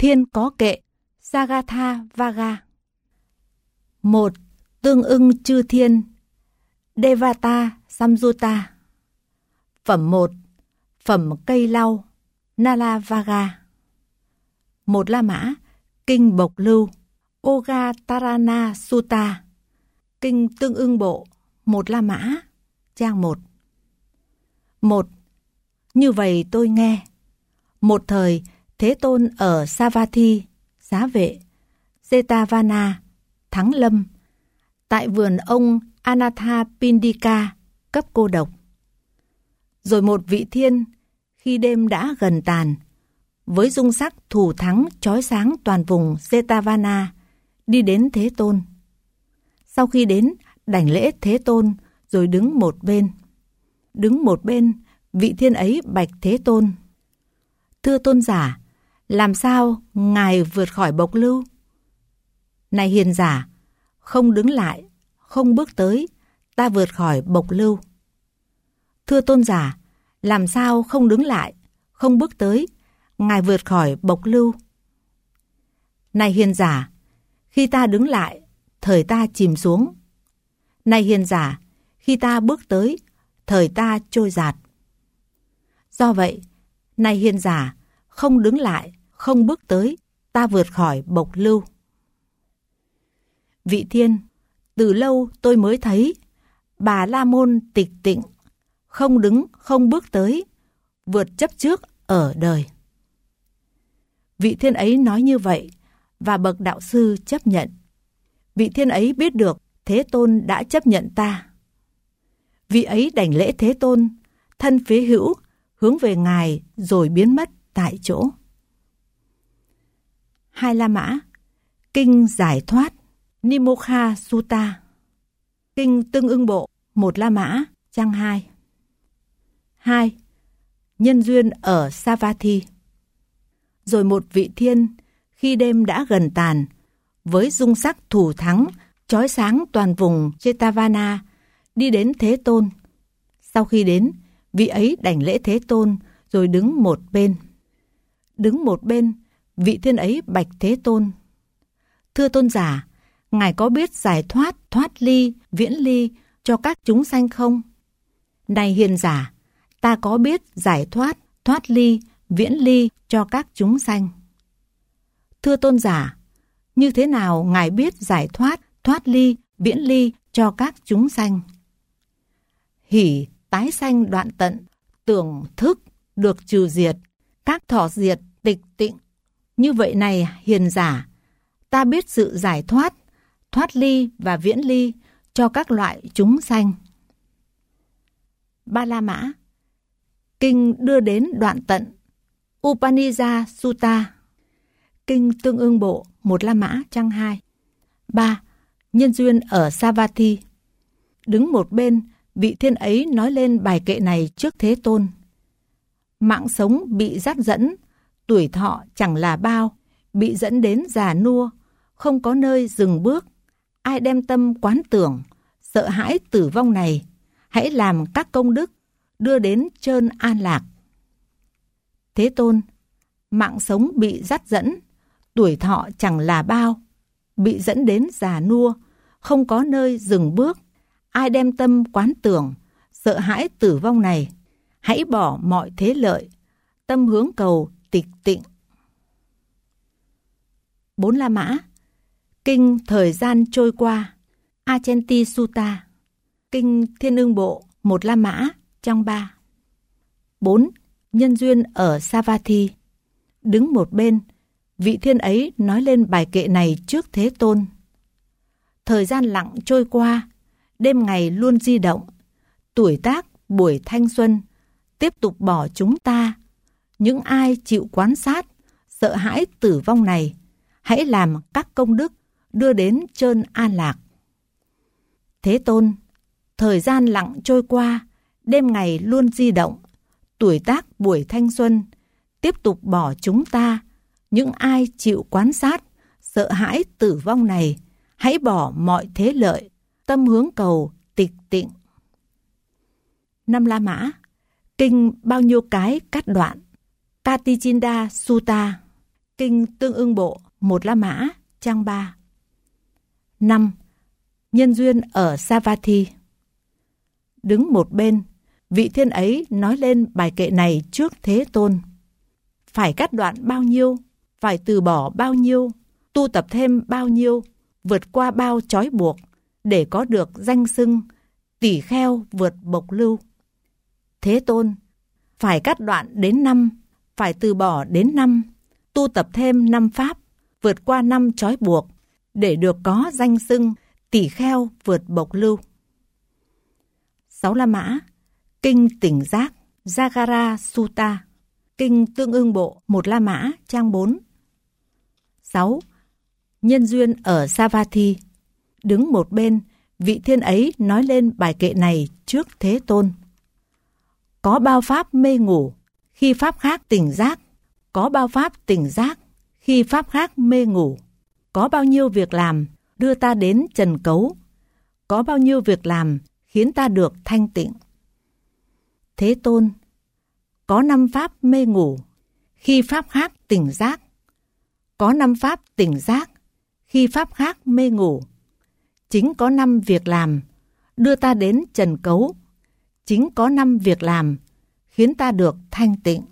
Thiên có kệ, Sagatha Vaga. 1. Tương ưng chư thiên, Devata Samyutta. Phẩm 1. Phẩm cây lau, Nala Vaga. 1 La Mã, kinh Bộc Lưu, Ogatarana Sutta. Kinh Tương ưng bộ, 1 La Mã, trang 1. 1. Như vậy tôi nghe. Một thời, Thế Tôn ở Savatthi, Xá Vệ, Jetavana, Thắng Lâm, tại vườn ông Anathapindika, cấp cô độc. Rồi một vị thiên, khi đêm đã gần tàn, với dung sắc thù thắng chói sáng toàn vùng Jetavana, đi đến Thế Tôn. Sau khi đến, đảnh lễ Thế Tôn, rồi đứng một bên. Đứng một bên, vị thiên ấy bạch Thế Tôn: Thưa tôn giả, làm sao ngài vượt khỏi Bộc Lưu? Này hiền giả, không đứng lại, không bước tới, ta vượt khỏi Bộc Lưu. Thưa tôn giả, làm sao không đứng lại, không bước tới, ngài vượt khỏi Bộc Lưu? Này hiền giả, khi ta đứng lại, thời ta chìm xuống. Này hiền giả, khi ta bước tới, thời ta trôi dạt. Do vậy, này hiền giả, không đứng lại, không bước tới, ta vượt khỏi Bộc Lưu. Vị thiên: từ lâu tôi mới thấy Bà La Môn tịch tịnh, không đứng, không bước tới, vượt chấp trước ở đời. Vị thiên ấy nói như vậy, và bậc đạo sư chấp nhận. Vị thiên ấy biết được Thế Tôn đã chấp nhận ta. Vị ấy đảnh lễ Thế Tôn, thân phía hữu, hướng về ngài rồi biến mất tại chỗ. 2 La Mã, kinh giải thoát, Nimokha Sutta. Kinh Tương ưng bộ, 1 La Mã, trang 2. 2. Nhân duyên ở Savatthi. Rồi một vị thiên, khi đêm đã gần tàn, với dung sắc thù thắng chói sáng toàn vùng Jetavana, đi đến Thế Tôn. Sau khi đến, vị ấy đảnh lễ Thế Tôn, rồi đứng một bên. Đứng một bên, vị thiên ấy bạch Thế Tôn: Thưa tôn giả, ngài có biết giải thoát, thoát ly, viễn ly cho các chúng sanh không? Này hiền giả, ta có biết giải thoát, thoát ly, viễn ly cho các chúng sanh. Thưa tôn giả, như thế nào ngài biết giải thoát, thoát ly, viễn ly cho các chúng sanh? Hỷ tái sanh đoạn tận, tưởng thức được trừ diệt, các thọ diệt tịch tịnh. Như vậy này hiền giả, ta biết sự giải thoát, thoát ly và viễn ly cho các loại chúng sanh. 3 La Mã, kinh đưa đến đoạn tận, Upanija Sutta. Kinh Tương ưng bộ, 1 La Mã, trang 2. 3. Nhân duyên ở Savatthi. Đứng một bên, vị thiên ấy nói lên bài kệ này trước Thế Tôn: Mạng sống bị dắt dẫn, tuổi thọ chẳng là bao, bị dẫn đến già nua, không có nơi dừng bước. Ai đem tâm quán tưởng, sợ hãi tử vong này, hãy làm các công đức, đưa đến chơn an lạc. Thế Tôn: Mạng sống bị dắt dẫn, tuổi thọ chẳng là bao, bị dẫn đến già nua, không có nơi dừng bước. Ai đem tâm quán tưởng, sợ hãi tử vong này, hãy bỏ mọi thế lợi, tâm hướng cầu tịch tịnh. 4 La Mã, kinh thời gian trôi qua, Achanti Sutta. Kinh Thiên ưng bộ, 1 La Mã, trang 3. 4. Nhân duyên ở Savatthi. Đứng một bên, vị thiên ấy nói lên bài kệ này trước Thế Tôn: Thời gian lặng trôi qua, đêm ngày luôn di động, tuổi tác buổi thanh xuân tiếp tục bỏ chúng ta. Những ai chịu quan sát, sợ hãi tử vong này, hãy làm các công đức, đưa đến chơn an lạc. Thế Tôn: Thời gian lặng trôi qua, đêm ngày luôn di động, tuổi tác buổi thanh xuân tiếp tục bỏ chúng ta. Những ai chịu quan sát, sợ hãi tử vong này, hãy bỏ mọi thế lợi, tâm hướng cầu tịch tịnh. 5 La Mã, kinh bao nhiêu cái cắt đoạn, Katichinda Sutta. Kinh Tương Ưng Bộ, Một La Mã, trang 3. 5. Nhân duyên ở Savatthi. Đứng một bên, vị thiên ấy nói lên bài kệ này trước Thế Tôn. Phải cắt đoạn bao nhiêu, phải từ bỏ bao nhiêu, tu tập thêm bao nhiêu, vượt qua bao trói buộc, để có được danh xưng tỷ kheo vượt bộc lưu. Thế Tôn, phải cắt đoạn đến 5, phải từ bỏ đến 5, tu tập thêm 5 pháp, vượt qua 5 trói buộc, để được có danh xưng tỷ kheo vượt bộc lưu. 6 La Mã, Kinh Tỉnh Giác, Jagara Sutta, Kinh Tương Ưng Bộ, Một La Mã, trang 4. 6. Nhân duyên ở Savatthi. Đứng một bên, vị thiên ấy nói lên bài kệ này trước Thế Tôn. Có bao pháp mê ngủ, khi pháp khác tỉnh giác. Có bao pháp tỉnh giác, khi pháp khác mê ngủ. Có bao nhiêu việc làm, đưa ta đến trần cấu. Có bao nhiêu việc làm, khiến ta được thanh tịnh. Thế Tôn, có 5 pháp mê ngủ, khi pháp khác tỉnh giác. Có 5 pháp tỉnh giác, khi pháp khác mê ngủ. Chính có 5 việc làm, đưa ta đến trần cấu. Chính có 5 việc làm, khiến ta được thanh tịnh.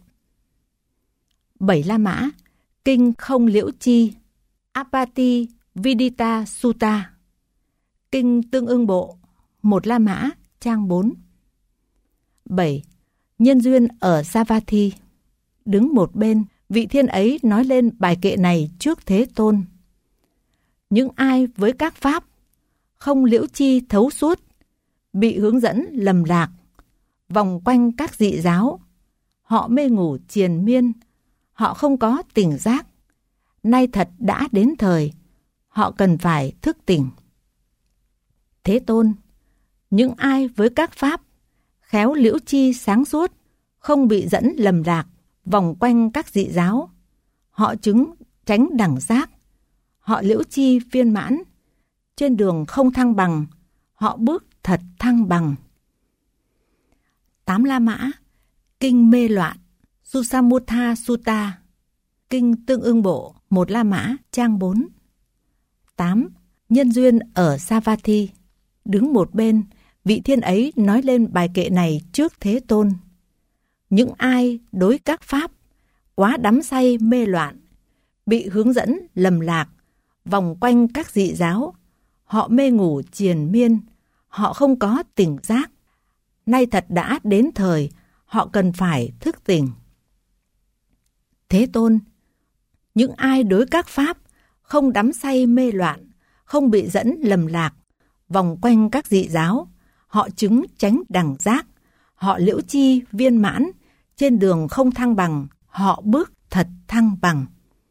7 La Mã, Kinh Không Liễu Chi, Apati Vidita Sutta, Kinh Tương Ưng Bộ, Một La Mã, trang 4. 7. Nhân duyên ở Savatthi. Đứng một bên, vị thiên ấy nói lên bài kệ này trước Thế Tôn. Những ai với các pháp không liễu chi thấu suốt, bị hướng dẫn lầm lạc, vòng quanh các dị giáo, họ mê ngủ triền miên, họ không có tỉnh giác. Nay thật đã đến thời, họ cần phải thức tỉnh. Thế Tôn, những ai với các pháp khéo liễu chi sáng suốt, không bị dẫn lầm lạc, vòng quanh các dị giáo, họ chứng tránh đẳng giác, họ liễu chi viên mãn, trên đường không thăng bằng, họ bước thật thăng bằng. 8 La Mã, Kinh Mê Loạn, Susamutta Sutta, Kinh Tương Ưng Bộ, Một La Mã, trang 4. 8. Nhân duyên ở Savatthi. Đứng một bên, vị thiên ấy nói lên bài kệ này trước Thế Tôn. Những ai đối các pháp quá đắm say mê loạn, bị hướng dẫn lầm lạc, vòng quanh các dị giáo, họ mê ngủ triền miên, họ không có tỉnh giác. Nay thật đã đến thời, họ cần phải thức tỉnh. Thế Tôn, những ai đối các pháp không đắm say mê loạn, không bị dẫn lầm lạc, vòng quanh các dị giáo, họ chứng tránh đẳng giác, họ liễu chi viên mãn, trên đường không thăng bằng, họ bước thật thăng bằng.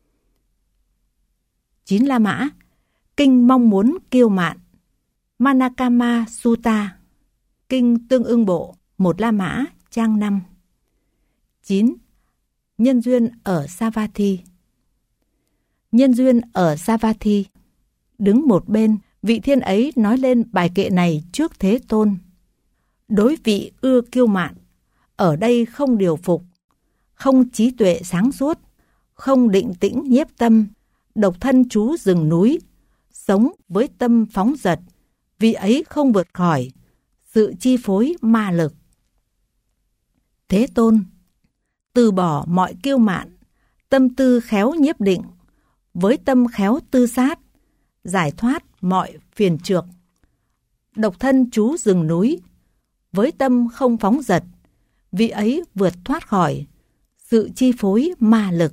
9 La Mã, Kinh Mong Muốn Kiêu Mạn, Manakama Sutta, Kinh Tương Ưng Bộ, Một La Mã, trang 5. 9. Nhân duyên ở Savatthi. Nhân duyên ở Savatthi. Đứng một bên, vị thiên ấy nói lên bài kệ này trước Thế Tôn. Đối vị ưa kiêu mạn, ở đây không điều phục, không trí tuệ sáng suốt, không định tĩnh nhiếp tâm, độc thân trú rừng núi, sống với tâm phóng dật, vì ấy không vượt khỏi sự chi phối ma lực. Thế Tôn, từ bỏ mọi kiêu mạn, tâm tư khéo nhiếp định, với tâm khéo tư sát, giải thoát mọi phiền trược. Độc thân trú rừng núi, với tâm không phóng dật, vì ấy vượt thoát khỏi sự chi phối ma lực.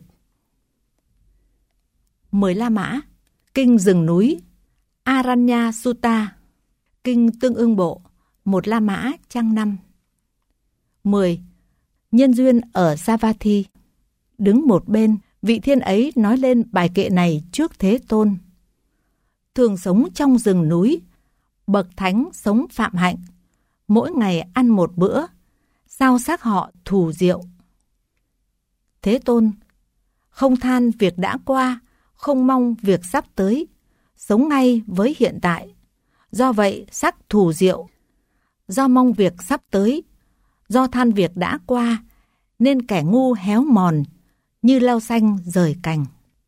10 La Mã, Kinh Rừng Núi, Aranya Sutta, Kinh Tương Ưng Bộ, Một La Mã, trang 5. 10. Nhân duyên ở Savatthi. Đứng một bên, vị thiên ấy nói lên bài kệ này trước Thế Tôn. Thường sống trong rừng núi, bậc thánh sống phạm hạnh, mỗi ngày ăn một bữa, sao xác họ thù rượu. Thế Tôn, không than việc đã qua, không mong việc sắp tới, sống ngay với hiện tại. Do vậy sắc thù rượu, do mong việc sắp tới, do than việc đã qua, nên kẻ ngu héo mòn, như lau xanh rời cành.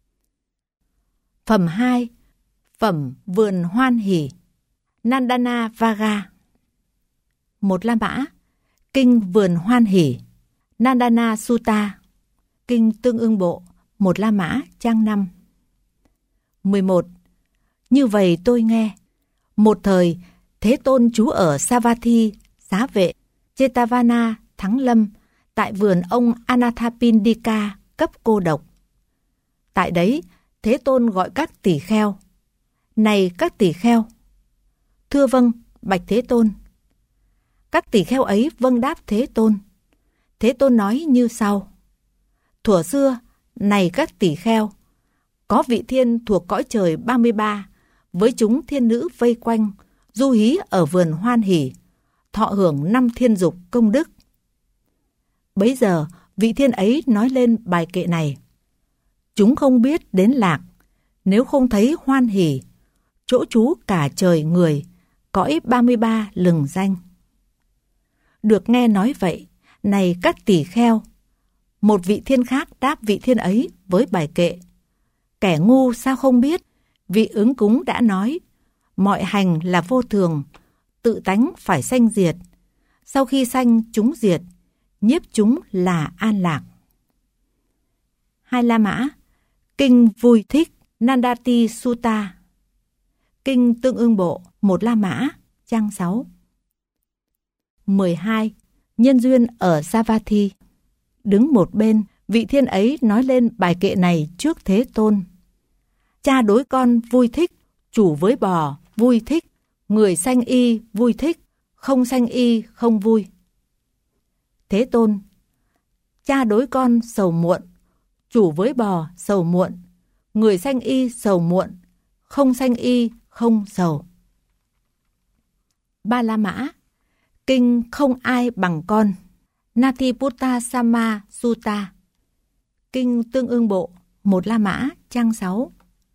Phẩm 2. Phẩm vườn hoan hỷ, Nandana Vaga. Một La Mã, kinh vườn hoan hỷ, Nandana Sutta, kinh tương ưng bộ, một La Mã, trang 5. 11. Như vậy tôi nghe, một thời Thế Tôn trú ở Savatthi, Xá Vệ, Jetavana, Thắng Lâm, tại vườn ông Anathapindika cấp cô độc. Tại đấy, Thế Tôn gọi các tỳ kheo. Này các tỳ kheo! Thưa vâng, bạch Thế Tôn. Các tỳ kheo ấy vâng đáp Thế Tôn. Thế Tôn nói như sau. Thuở xưa, này các tỳ kheo, có vị thiên thuộc cõi trời 33, với chúng thiên nữ vây quanh, du hí ở vườn hoan hỷ, thọ hưởng 5 thiên dục công đức. Bấy giờ, vị thiên ấy nói lên bài kệ này. Chúng không biết đến lạc, nếu không thấy hoan hỷ, chỗ trú cả trời người, cõi 33 lừng danh. Được nghe nói vậy, này các tỳ kheo, một vị thiên khác đáp vị thiên ấy với bài kệ. Kẻ ngu sao không biết, vị ứng cúng đã nói, mọi hành là vô thường, tự tánh phải sanh diệt. Sau khi sanh chúng diệt, nhiếp chúng là an lạc. Hai La Mã, kinh vui thích, Nandati Sutta, kinh tương ưng bộ, một La Mã, trang 6. 12. Nhân duyên ở Savatthi. Đứng một bên, vị thiên ấy nói lên bài kệ này trước Thế Tôn. Cha đối con vui thích, chủ với bò vui thích, người sanh y vui thích, không sanh y không vui. Thế Tôn. Cha đối con sầu muộn, chủ với bò sầu muộn, người sanh y sầu muộn, không sanh y không sầu. Ba La Mã, kinh không ai bằng con, Natiputta Sama Sutta, kinh tương ưng bộ, một La Mã, trang 6.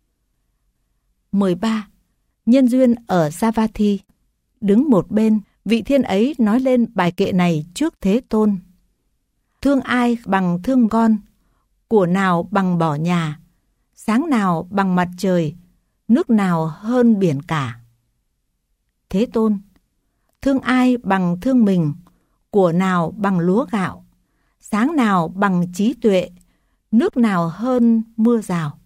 13. Nhân duyên ở Savatthi. Đứng một bên, vị thiên ấy nói lên bài kệ này trước Thế Tôn. Thương ai bằng thương con, của nào bằng bỏ nhà, sáng nào bằng mặt trời, nước nào hơn biển cả. Thế Tôn. Thương ai bằng thương mình, của nào bằng lúa gạo, sáng nào bằng trí tuệ, nước nào hơn mưa rào.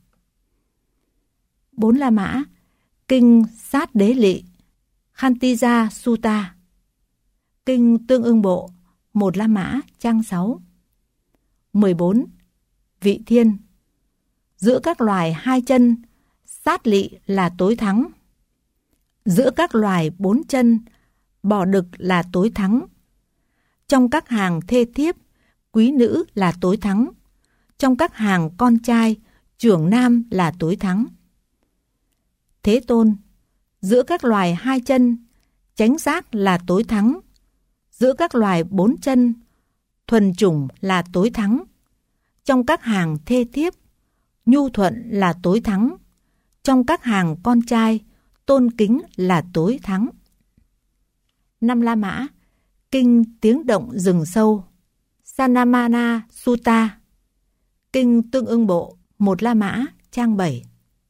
4 La Mã, kinh sát đế lị, Khantija Sutta, kinh tương ưng bộ, một La Mã, trang 6. 14. Vị thiên. Giữa các loài 2 chân, sát lị là tối thắng. Giữa các loài 4 chân, bò đực là tối thắng. Trong các hàng thê thiếp, quý nữ là tối thắng. Trong các hàng con trai, trưởng nam là tối thắng. Thế Tôn. Giữa các loài 2 chân, chánh giác là tối thắng. Giữa các loài 4 chân, thuần chủng là tối thắng. Trong các hàng thê thiếp, nhu thuận là tối thắng. Trong các hàng con trai, tôn kính là tối thắng. 5 La Mã, kinh tiếng động rừng sâu, Sanamana Sutta, kinh tương ưng bộ, một La Mã, trang 7.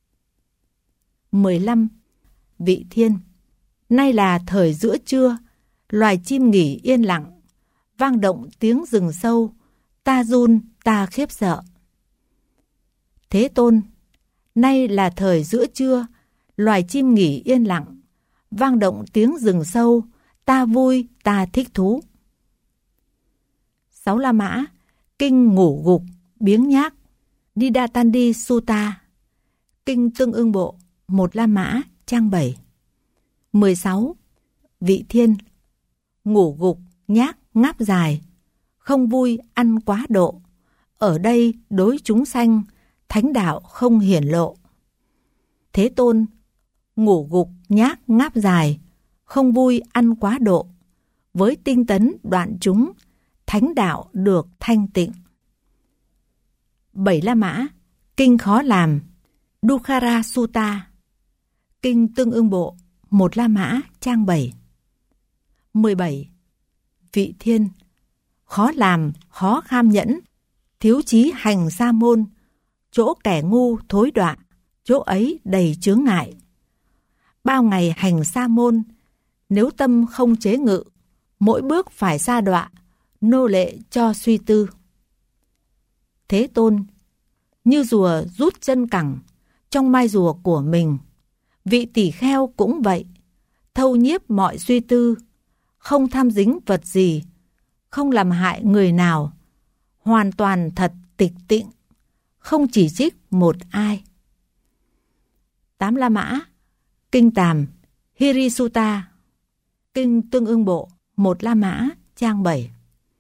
15. Vị thiên. Nay là thời giữa trưa, loài chim nghỉ yên lặng, vang động tiếng rừng sâu, ta run, ta khiếp sợ. Thế Tôn. Nay là thời giữa trưa, loài chim nghỉ yên lặng, vang động tiếng rừng sâu, ta vui, ta thích thú. 6 La Mã, kinh ngủ gục, biếng nhác, Nidatandi Sutta, kinh tương ưng bộ, một La Mã, trang 7. 16. Vị thiên. Ngủ gục, nhác, ngáp dài, không vui, ăn quá độ. Ở đây đối chúng sanh, thánh đạo không hiển lộ. Thế Tôn. Ngủ gục, nhác, ngáp dài, không vui, ăn quá độ. Với tinh tấn đoạn chúng, thánh đạo được thanh tịnh. 7 La Mã, kinh khó làm, Dukkara Sutta, kinh tương ưng bộ, một La Mã, trang 7. 17. Vị thiên. Khó làm, khó kham nhẫn, thiếu chí hành sa môn, chỗ kẻ ngu thối đọa, chỗ ấy đầy chướng ngại. Bao ngày hành sa môn, nếu tâm không chế ngự, mỗi bước phải sa đọa, nô lệ cho suy tư. Thế Tôn, như rùa rút chân cẳng trong mai rùa của mình, vị tỷ kheo cũng vậy, thâu nhiếp mọi suy tư, không tham dính vật gì, không làm hại người nào, hoàn toàn thật tịch tịnh, không chỉ trích một ai. 8 La Mã, Kinh Tàm, Hiri Sutta, Kinh Tương Ưng Bộ, 1 La Mã, trang 7.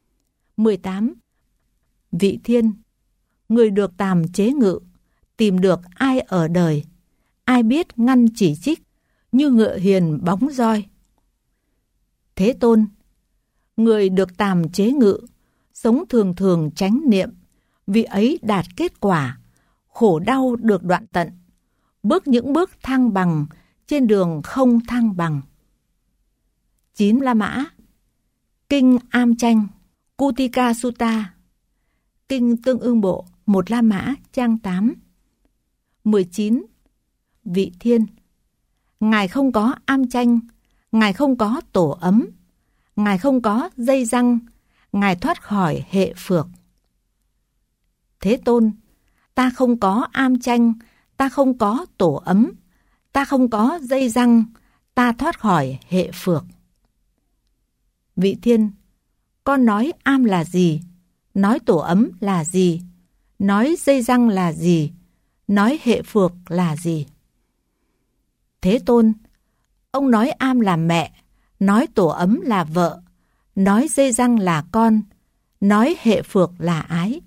18. Vị Thiên, người được Tàm chế ngự, tìm được ai ở đời, ai biết ngăn chỉ trích, như ngựa hiền bóng roi. Thế Tôn, người được Tàm chế ngự, sống thường thường chánh niệm, vì ấy đạt kết quả, khổ đau được đoạn tận, bước những bước thăng bằng trên đường không thăng bằng. 9 La Mã, Kinh Am Tranh, Kutika Sutta, Kinh Tương Ưng Bộ, 1 La Mã, trang 8. 19. Vị Thiên, Ngài không có am tranh, Ngài không có tổ ấm, Ngài không có dây răng, Ngài thoát khỏi hệ phược. Thế Tôn, ta không có am tranh, ta không có tổ ấm, ta không có dây răng, ta thoát khỏi hệ phược. Vị Thiên, con nói am là gì? Nói tổ ấm là gì? Nói dây răng là gì? Nói hệ phược là gì? Thế Tôn, ông nói am là mẹ, nói tổ ấm là vợ, nói dây răng là con, nói hệ phược là ái.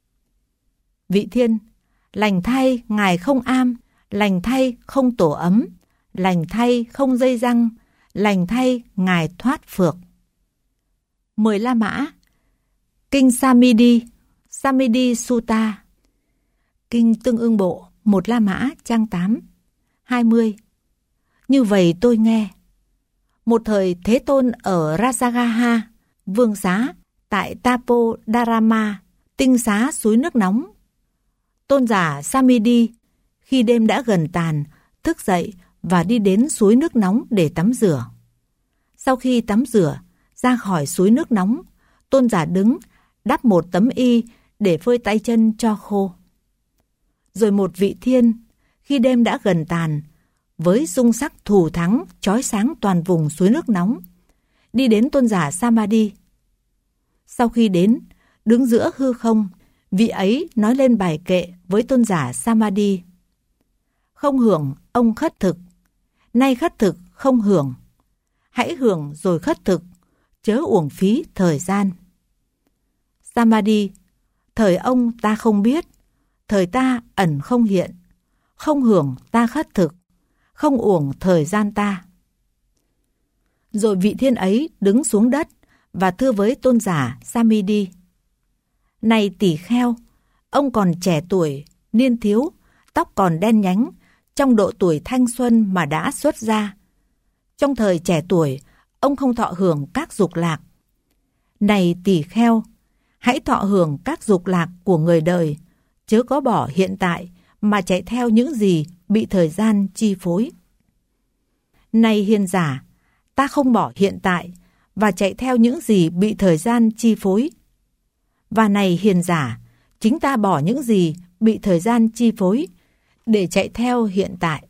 Vị Thiên, lành thay Ngài không am, lành thay không tổ ấm, lành thay không dây răng, lành thay Ngài thoát phược. 10 La Mã, Kinh Samidi, Samidi Sutta, Kinh Tương Ưng Bộ, 1 La Mã, trang 8. 20. Như vậy tôi nghe. Một thời Thế Tôn ở Rajagaha, vương xá, tại Tapo Dharama, tinh xá suối nước nóng. Tôn giả Samidi, khi đêm đã gần tàn, thức dậy và đi đến suối nước nóng để tắm rửa. Sau khi tắm rửa, ra khỏi suối nước nóng, tôn giả đứng, đắp một tấm y để phơi tay chân cho khô. Rồi một vị thiên, khi đêm đã gần tàn, với dung sắc thù thắng chói sáng toàn vùng suối nước nóng, đi đến tôn giả Samadhi. Sau khi đến, đứng giữa hư không, vị ấy nói lên bài kệ với tôn giả Samadhi. Không hưởng ông khất thực, nay khất thực không hưởng. Hãy hưởng rồi khất thực, chớ uổng phí thời gian. Samadhi, thời ông ta không biết, thời ta ẩn không hiện, không hưởng ta khất thực, không uổng thời gian ta. Rồi vị thiên ấy đứng xuống đất và thưa với tôn giả Samidi. Này tỷ kheo, ông còn trẻ tuổi, niên thiếu, tóc còn đen nhánh, trong độ tuổi thanh xuân mà đã xuất gia. Trong thời trẻ tuổi, ông không thọ hưởng các dục lạc. Này tỷ kheo, hãy thọ hưởng các dục lạc của người đời, chớ có bỏ hiện tại mà chạy theo những gì bị thời gian chi phối. Này hiền giả, ta không bỏ hiện tại và chạy theo những gì bị thời gian chi phối. Và này hiền giả, chính ta bỏ những gì bị thời gian chi phối để chạy theo hiện tại.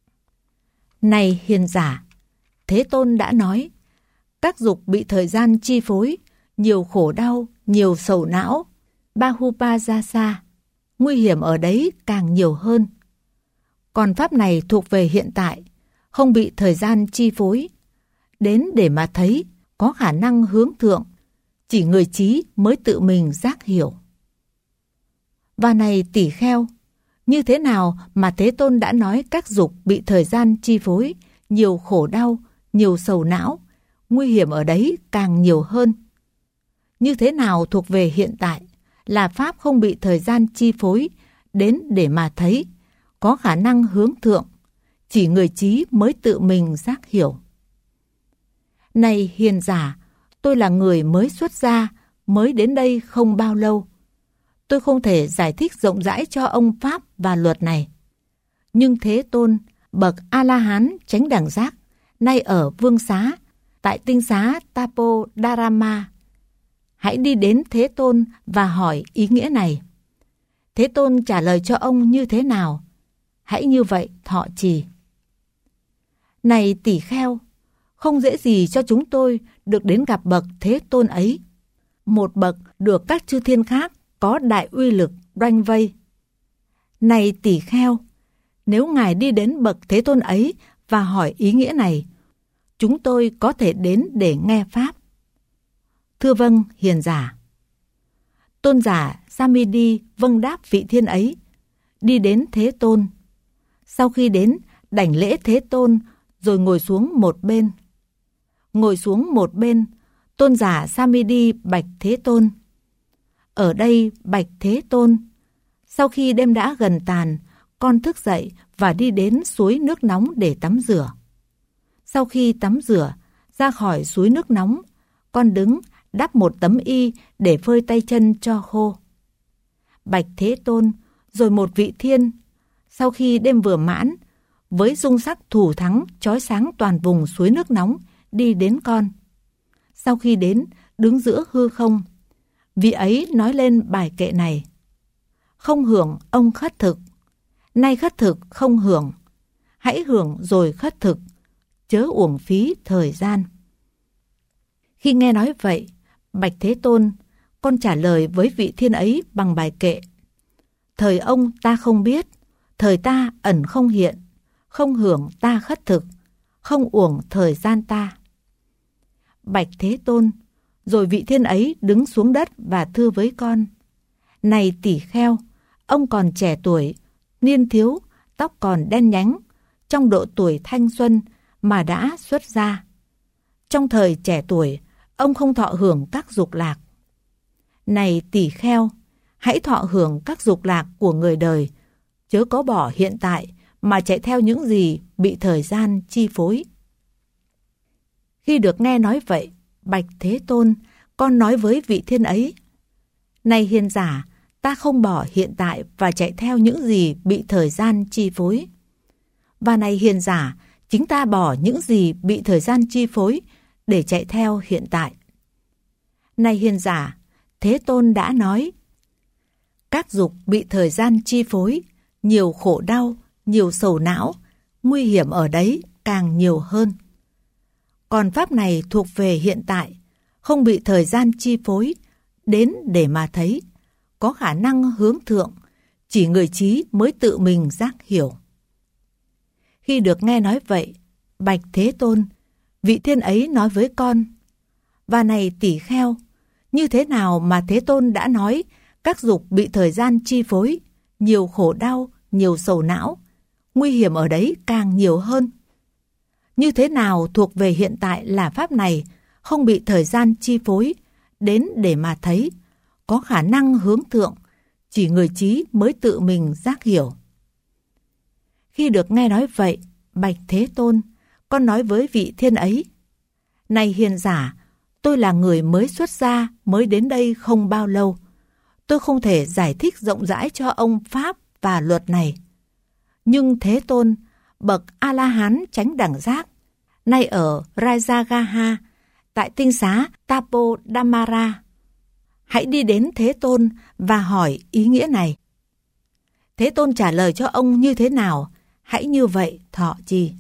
Này hiền giả, Thế Tôn đã nói, các dục bị thời gian chi phối, nhiều khổ đau, nhiều sầu não, Bahupajasa, nguy hiểm ở đấy càng nhiều hơn. Còn pháp này thuộc về hiện tại, không bị thời gian chi phối. Đến để mà thấy, có khả năng hướng thượng, chỉ người trí mới tự mình giác hiểu. Và này tỷ kheo, như thế nào mà Thế Tôn đã nói các dục bị thời gian chi phối, nhiều khổ đau, nhiều sầu não, nguy hiểm ở đấy càng nhiều hơn. Như thế nào thuộc về hiện tại, là pháp không bị thời gian chi phối, đến để mà thấy, có khả năng hướng thượng, chỉ người trí mới tự mình giác hiểu. Này hiền giả, tôi là người mới xuất gia, mới đến đây không bao lâu. Tôi không thể giải thích rộng rãi cho ông pháp và luật này. Nhưng Thế Tôn, bậc A-la-hán chánh đẳng giác, nay ở vương xá, tại tinh xá Tapo-đa-ra-ma. Hãy đi đến Thế Tôn và hỏi ý nghĩa này. Thế Tôn trả lời cho ông như thế nào? Hãy như vậy thọ trì. Này tỷ kheo, không dễ gì cho chúng tôi được đến gặp bậc Thế Tôn ấy. Một bậc được các chư thiên khác có đại uy lực đoanh vây. Này tỷ kheo, nếu ngài đi đến bậc Thế Tôn ấy và hỏi ý nghĩa này, chúng tôi có thể đến để nghe pháp. Thưa vâng, hiền giả. Tôn giả Samidi vâng đáp vị thiên ấy, đi đến Thế Tôn. Sau khi đến, đảnh lễ Thế Tôn rồi ngồi xuống một bên. Ngồi xuống một bên, tôn giả Samidi bạch Thế Tôn. Ở đây bạch Thế Tôn, sau khi đêm đã gần tàn, con thức dậy và đi đến suối nước nóng để tắm rửa. Sau khi tắm rửa, ra khỏi suối nước nóng, con đứng đắp một tấm y để phơi tay chân cho khô. Bạch Thế Tôn, rồi một vị thiên, sau khi đêm vừa mãn, với dung sắc thủ thắng chói sáng toàn vùng suối nước nóng, đi đến con. Sau khi đến, đứng giữa hư không, vị ấy nói lên bài kệ này. Không hưởng ông khất thực, nay khất thực không hưởng, hãy hưởng rồi khất thực, chớ uổng phí thời gian. Khi nghe nói vậy, bạch Thế Tôn, con trả lời với vị thiên ấy bằng bài kệ. Thời ông ta không biết, thời ta ẩn không hiện, không hưởng ta khất thực, không uổng thời gian ta. Bạch Thế Tôn, rồi vị thiên ấy đứng xuống đất và thưa với con. Này tỷ kheo, ông còn trẻ tuổi, niên thiếu, tóc còn đen nhánh, trong độ tuổi thanh xuân mà đã xuất gia. Trong thời trẻ tuổi, ông không thọ hưởng các dục lạc. Này tỷ kheo, hãy thọ hưởng các dục lạc của người đời, chớ có bỏ hiện tại mà chạy theo những gì bị thời gian chi phối. Khi được nghe nói vậy, bạch Thế Tôn, con nói với vị thiên ấy. Này hiền giả, ta không bỏ hiện tại và chạy theo những gì bị thời gian chi phối. Và này hiền giả, chính ta bỏ những gì bị thời gian chi phối để chạy theo hiện tại. Này hiền giả, Thế Tôn đã nói, các dục bị thời gian chi phối, nhiều khổ đau, nhiều sầu não, nguy hiểm ở đấy càng nhiều hơn. Còn pháp này thuộc về hiện tại, không bị thời gian chi phối, đến để mà thấy, có khả năng hướng thượng, chỉ người trí mới tự mình giác hiểu. Khi được nghe nói vậy, bạch Thế Tôn, vị thiên ấy nói với con. Và này tỷ kheo, như thế nào mà Thế Tôn đã nói các dục bị thời gian chi phối, nhiều khổ đau, nhiều sầu não, nguy hiểm ở đấy càng nhiều hơn? Như thế nào thuộc về hiện tại là pháp này không bị thời gian chi phối, đến để mà thấy, có khả năng hướng thượng, chỉ người trí mới tự mình giác hiểu. Khi được nghe nói vậy, bạch Thế Tôn, con nói với vị thiên ấy. Này hiền giả, tôi là người mới xuất gia, mới đến đây không bao lâu. Tôi không thể giải thích rộng rãi cho ông pháp và luật này. Nhưng Thế Tôn, bậc A-la-hán chánh đẳng giác, nay ở Rajagaha, tại tinh xá Tapo-đa-ma-ra. Hãy đi đến Thế Tôn và hỏi ý nghĩa này. Thế Tôn trả lời cho ông như thế nào, hãy như vậy thọ trì.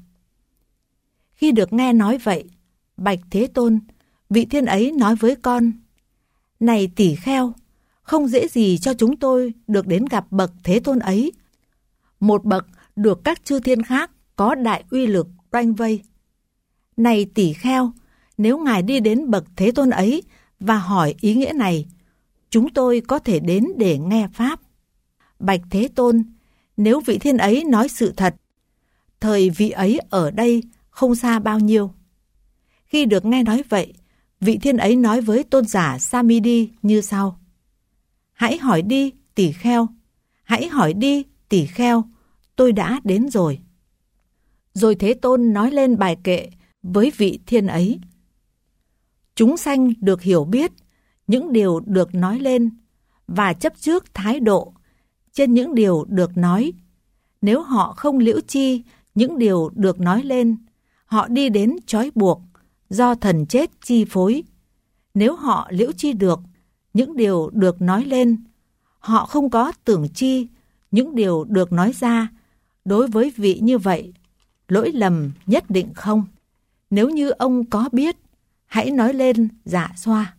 Khi được nghe nói vậy, bạch Thế Tôn, vị thiên ấy nói với con. Này tỷ kheo, không dễ gì cho chúng tôi được đến gặp bậc Thế Tôn ấy. Một bậc được các chư thiên khác có đại uy lực đoanh vây. Này tỷ kheo, nếu ngài đi đến bậc Thế Tôn ấy và hỏi ý nghĩa này, chúng tôi có thể đến để nghe pháp. Bạch Thế Tôn, nếu vị thiên ấy nói sự thật, thời vị ấy ở đây không xa bao nhiêu. Khi được nghe nói vậy, vị thiên ấy nói với tôn giả Samidi như sau. Hãy hỏi đi, tỷ kheo. Hãy hỏi đi, tỷ kheo. Tôi đã đến rồi. Rồi Thế Tôn nói lên bài kệ với vị thiên ấy. Chúng sanh được hiểu biết những điều được nói lên và chấp trước thái độ trên những điều được nói, Nếu họ không liễu chi những điều được nói lên, họ đi đến trói buộc, do thần chết chi phối. Nếu họ liễu chi được những điều được nói lên, họ không có tưởng chi những điều được nói ra. Đối với vị như vậy, lỗi lầm nhất định không. Nếu như ông có biết, hãy nói lên dạ xoa.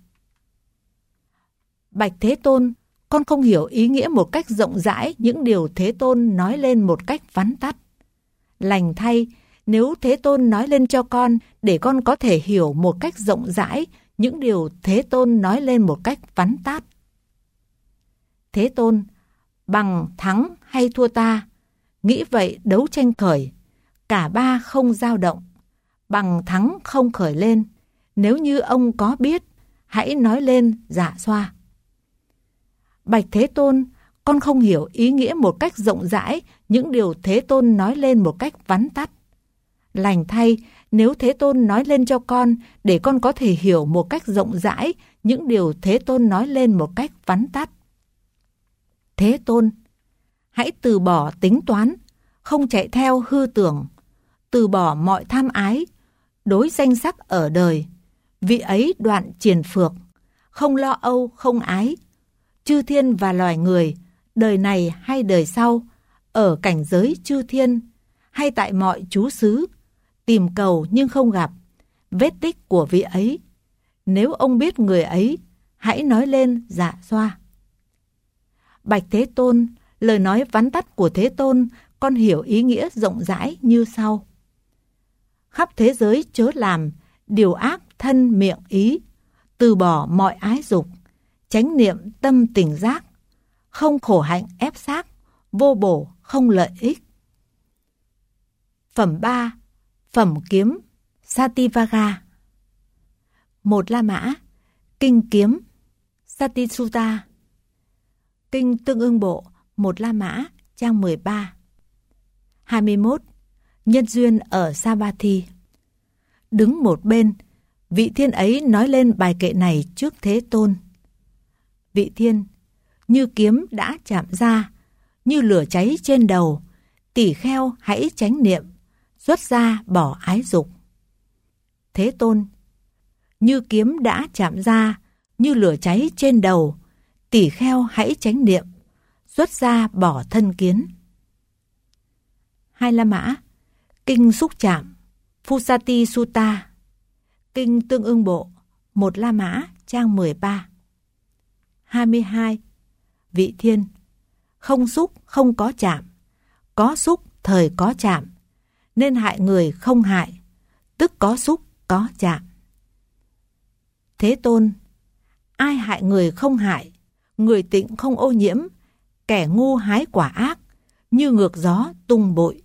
Bạch Thế Tôn, con không hiểu ý nghĩa một cách rộng rãi những điều Thế Tôn nói lên một cách vắn tắt. Lành thay, nếu Thế Tôn nói lên cho con để con có thể hiểu một cách rộng rãi những điều Thế Tôn nói lên một cách vắn tắt. Thế Tôn, bằng thắng hay thua ta, nghĩ vậy đấu tranh khởi, cả ba không dao động, bằng thắng không khởi lên. Nếu như ông có biết, hãy nói lên dạ xoa. Bạch Thế Tôn, con không hiểu ý nghĩa một cách rộng rãi những điều Thế Tôn nói lên một cách vắn tắt. Lành thay, nếu Thế Tôn nói lên cho con để con có thể hiểu một cách rộng rãi những điều Thế Tôn nói lên một cách vắn tắt. Thế Tôn, hãy từ bỏ tính toán, không chạy theo hư tưởng, từ bỏ mọi tham ái, đối danh sắc ở đời. Vị ấy đoạn triền phược, không lo âu không ái. Chư thiên và loài người, đời này hay đời sau, ở cảnh giới chư thiên, hay tại mọi trú xứ, tìm cầu nhưng không gặp, vết tích của vị ấy. Nếu ông biết người ấy, hãy nói lên dạ xoa. Bạch Thế Tôn, lời nói vắn tắt của Thế Tôn, con hiểu ý nghĩa rộng rãi như sau. Khắp thế giới chớ làm điều ác thân miệng ý, từ bỏ mọi ái dục, chánh niệm tâm tỉnh giác, không khổ hạnh ép xác, vô bổ không lợi ích. Phẩm 3. Phẩm kiếm Satyavaga. 1 La Mã, Kinh Kiếm Satisutta. Kinh Tương ưng bộ 1 La Mã, trang 13. 21. Nhân duyên ở Savatthi. Đứng một bên, vị thiên ấy nói lên bài kệ này trước Thế Tôn. Vị thiên, như kiếm đã chạm ra, như lửa cháy trên đầu, tỷ kheo hãy chánh niệm, xuất ra bỏ ái dục. Thế Tôn, như kiếm đã chạm ra, như lửa cháy trên đầu, tỷ kheo hãy chánh niệm, xuất ra bỏ thân kiến. 2 La Mã, Kinh Xúc Chạm Phusati Sutta. Kinh Tương ưng bộ 1 La Mã, trang 13. 22. Vị thiên, không xúc không có xúc thời có chạm, nên hại người không hại, tức có xúc có chạm. Thế Tôn, ai hại người không hại, người tịnh không ô nhiễm, kẻ ngu hái quả ác, như ngược gió tung bụi.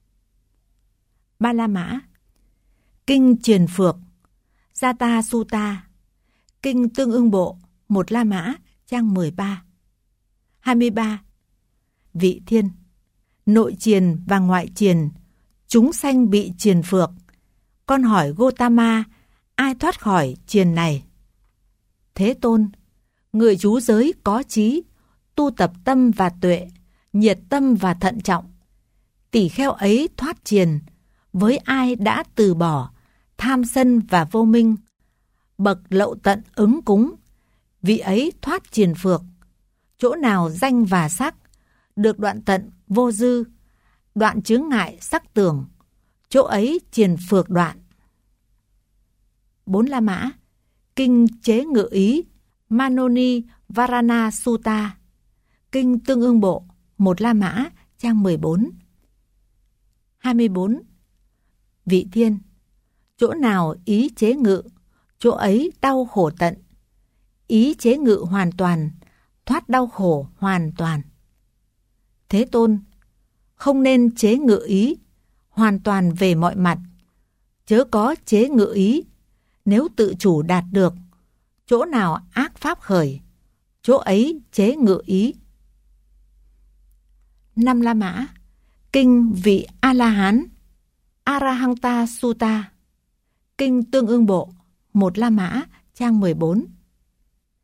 3 La Mã, Kinh Triền Phược Jata Sutta. Kinh Tương ưng bộ 1 La Mã, trang 13. 23. Vị thiên, nội triền và ngoại triền, chúng sanh bị triền phược. Con hỏi Gotama, ai thoát khỏi triền này? Thế Tôn, người trú giới có trí, tu tập tâm và tuệ, nhiệt tâm và thận trọng. Tỷ kheo ấy thoát triền, với ai đã từ bỏ tham sân và vô minh, bậc lậu tận ứng cúng, vị ấy thoát triền phược. Chỗ nào danh và sắc, được đoạn tận vô dư, đoạn chướng ngại sắc tưởng, chỗ ấy triền phược đoạn. 4 La Mã, Kinh Chế Ngự Ý Manoni Varana Sutta. Kinh Tương ưng bộ 1 La Mã, trang 14. 24. Vị thiên, chỗ nào ý chế ngự, chỗ ấy đau khổ tận. Ý chế ngự hoàn toàn, thoát đau khổ hoàn toàn. Thế Tôn, không nên chế ngự ý, hoàn toàn về mọi mặt. Chớ có chế ngự ý, nếu tự chủ đạt được, chỗ nào ác pháp khởi, chỗ ấy chế ngự ý. 5 La Mã, Kinh Vị A-la-hán Arahanta Sutta. Kinh Tương ưng bộ 1 La Mã, trang 14.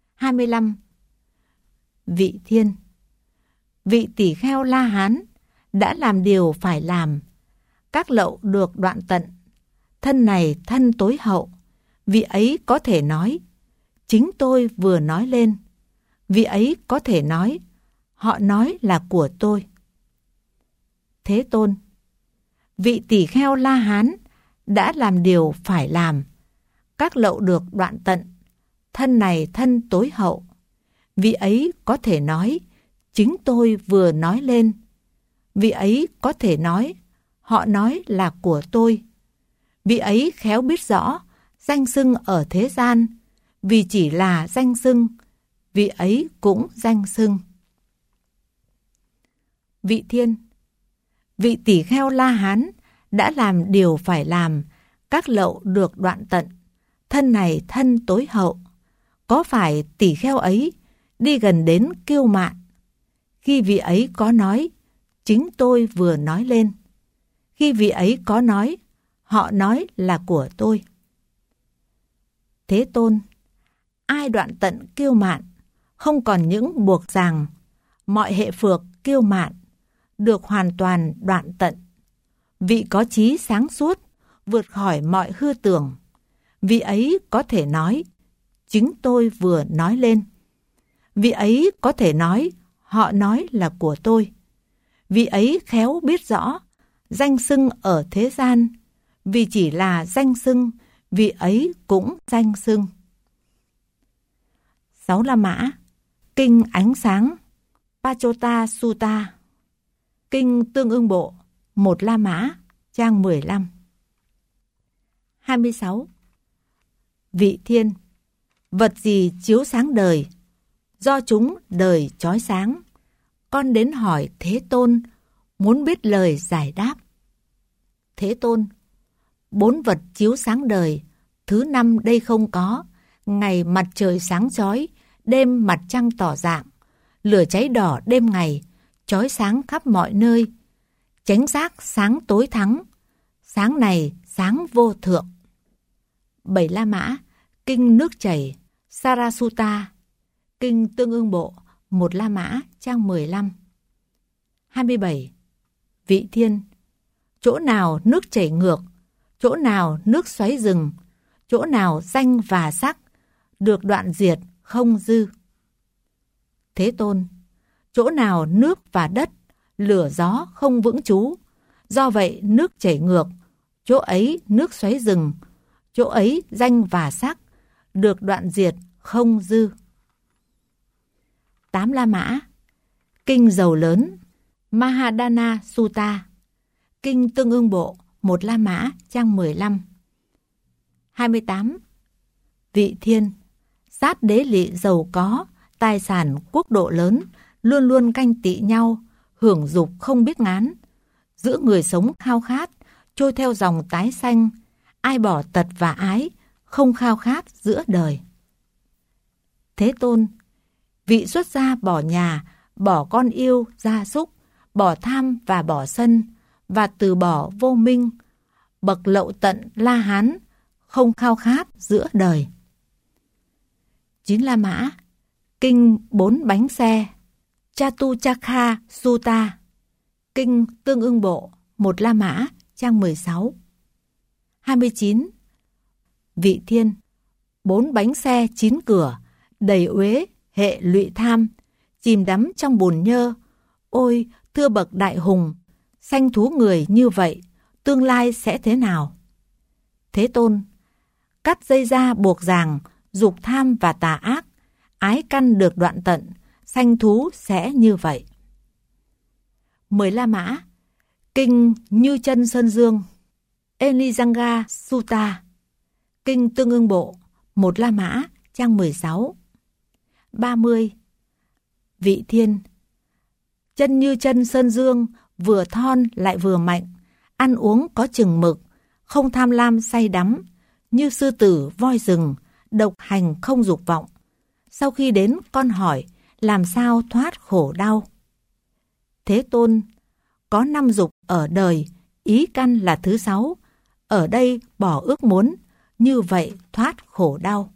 25. Vị thiên, vị tỷ kheo La Hán đã làm điều phải làm, các lậu được đoạn tận, thân này thân tối hậu, vị ấy có thể nói, chính tôi vừa nói lên, vị ấy có thể nói, họ nói là của tôi. Thế Tôn, vị tỷ kheo La Hán đã làm điều phải làm, các lậu được đoạn tận, thân này thân tối hậu, vị ấy có thể nói, chính tôi vừa nói lên, vị ấy có thể nói, họ nói là của tôi. Vị ấy khéo biết rõ, danh xưng ở thế gian, vì chỉ là danh xưng, vị ấy cũng danh xưng. Vị Thiên, vị tỷ kheo La Hán đã làm điều phải làm, các lậu được đoạn tận, thân này thân tối hậu. Có phải tỷ kheo ấy đi gần đến kiêu mạn, khi vị ấy có nói, chính tôi vừa nói lên, khi vị ấy có nói, họ nói là của tôi. Thế Tôn, ai đoạn tận kiêu mạn, không còn những buộc ràng, mọi hệ phược kiêu mạn, được hoàn toàn đoạn tận. Vị có trí sáng suốt, vượt khỏi mọi hư tưởng, vị ấy có thể nói, chính tôi vừa nói lên. Vị ấy có thể nói, họ nói là của tôi. Vị ấy khéo biết rõ, danh xưng ở thế gian, vì chỉ là danh xưng, vị ấy cũng danh xưng. 6 La Mã, Kinh Ánh Sáng, Pachota Sutta, Kinh Tương Ưng Bộ, 1 La Mã, trang 15. 26. Vị Thiên, vật gì chiếu sáng đời, do chúng đời chói sáng, con đến hỏi Thế Tôn, muốn biết lời giải đáp. Thế Tôn, 4 vật chiếu sáng đời, thứ 5 đây không có, ngày mặt trời sáng chói, đêm mặt trăng tỏ dạng, lửa cháy đỏ đêm ngày, chói sáng khắp mọi nơi, chánh giác sáng tối thắng, sáng này sáng vô thượng. 7 La Mã, Kinh Nước Chảy, Sarasutta, Kinh Tương Ưng Bộ, 1 La Mã, trang 15. 27. Vị Thiên, chỗ nào nước chảy ngược, chỗ nào nước xoáy rừng, chỗ nào danh và sắc, được đoạn diệt không dư. Thế Tôn, chỗ nào nước và đất, lửa gió không vững trú, do vậy nước chảy ngược, chỗ ấy nước xoáy rừng, chỗ ấy danh và sắc, được đoạn diệt không dư. 8 La Mã, Kinh Dầu Lớn, Mahadana Sutta, Kinh Tương Ưng Bộ, 1 La Mã, trang 15. 28. Vị Thiên, sát đế lị giàu có, tài sản quốc độ lớn, luôn luôn canh tị nhau, hưởng dục không biết ngán, giữa người sống khao khát, trôi theo dòng tái xanh, ai bỏ tật và ái, không khao khát giữa đời. Thế Tôn, vị xuất gia bỏ nhà, bỏ con yêu, gia súc, bỏ tham và bỏ sân, và từ bỏ vô minh, bậc lậu tận La Hán, không khao khát giữa đời. 9 La Mã, Kinh 4 Bánh Xe, Chatuchakha Sutta, Kinh Tương Ưng Bộ, 1 La Mã, trang 16. 29. Vị Thiên, 4 bánh xe 9 cửa, đầy uế, hệ lụy tham, chìm đắm trong bùn nhơ. Ôi, thưa bậc đại hùng, sanh thú người như vậy, tương lai sẽ thế nào? Thế Tôn, cắt dây da buộc ràng, dục tham và tà ác, ái căn được đoạn tận, sanh thú sẽ như vậy. 10 La Mã, Kinh Như Chân Sơn Dương, Enijanga Sutta, Kinh Tương Ưng Bộ, 1 La Mã, trang 16. 30. Vị Thiên, chân như chân sơn dương, vừa thon lại vừa mạnh, ăn uống có chừng mực, không tham lam say đắm, như sư tử voi rừng, độc hành không dục vọng. Sau khi đến con hỏi, làm sao thoát khổ đau? Thế Tôn, có 5 dục ở đời, ý căn là thứ 6, ở đây bỏ ước muốn, như vậy thoát khổ đau.